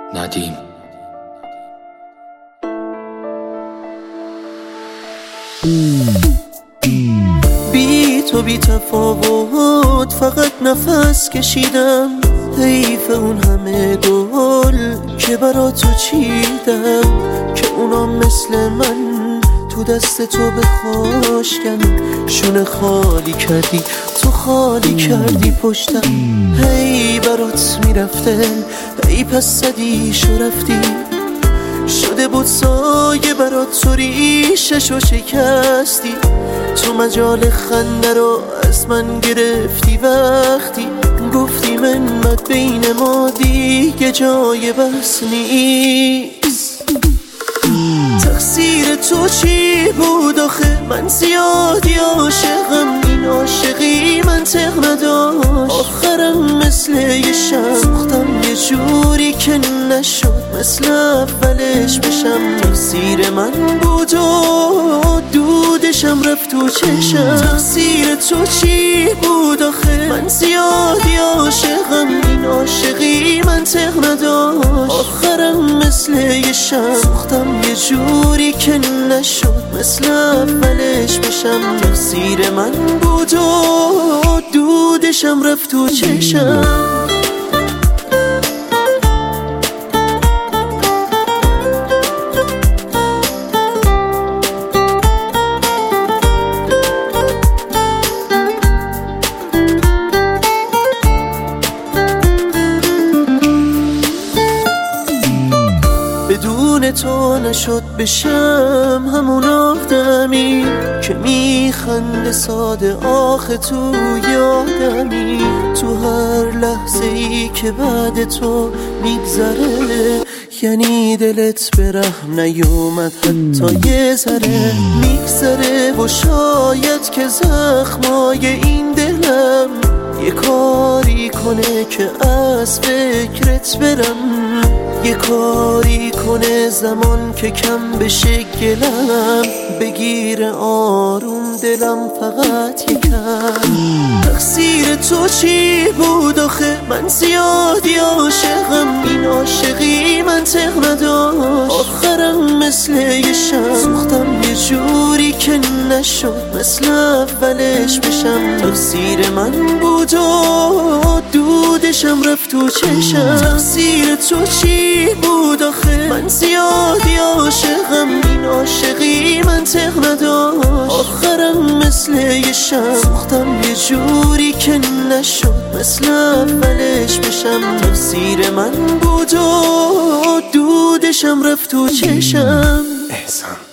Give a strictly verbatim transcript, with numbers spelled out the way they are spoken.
ندیم. بی تو بی تفاوت فقط نفس کشیدم، حیف اون همه گل که برا تو چیدم، که اونا مثل من تو دست تو بخاشکن. شونه خالی کردی تو، خالی کردی پشتم، هی برات میرفته، هی پس صدیشو رفتی. شده بود سایه برات تو ریششو شکستی، تو مجال خنده رو از من گرفتی وقتی گفتی منت بین ما دیگه جای بحث نیست. تقصیر تو چی بود آخه؟ من زیادی عاشقم، این عاشقی منطق نداشت. آخرم مثل یه شب سوختم یه جوری که نشد مثل اولش بشم. تقصیر من بود و دودشم رفت تو چشم. تقصیر تو چی بود آخه؟ من زیادی عاشقم، این عاشقی منطق نداشت. آخرم مثل یه شب سوختم یه جوری که نشد مثل اولش بشم. تقصیر من بود و دودشم رفت تو چشم. بدون تو نشد بشم همون آدمی که میخنده ساده آخه تو یادمی. تو هر لحظه ای که بعد تو میگذره یعنی دلت به رحم نیومد حتی یه ذره. میگذره و شاید که زخمای این دلم یه کاری کنه که از فکرت برم، یه کاری کنه زمان که کم بشه گلم، بگیره آروم دلم فقط یکم. تقصیر تو چی بود آخه؟ من زیادی عاشقم، این عاشقی منطق نداشت. آخرم مثل یه شب سوختم یه جوری که نشد مثل اولش بشم. تقصیر من بود و دودشم رفت تو چشم. تقصیر تو چی بود آخه؟ من زیادی عاشقم، این عاشقی منطق نداشت. آخرم مثل یه شب سوختم یه جوری که نشد مثل اولش بشم. تقصیر من بود و دودشم رفت تو چشم. احسان.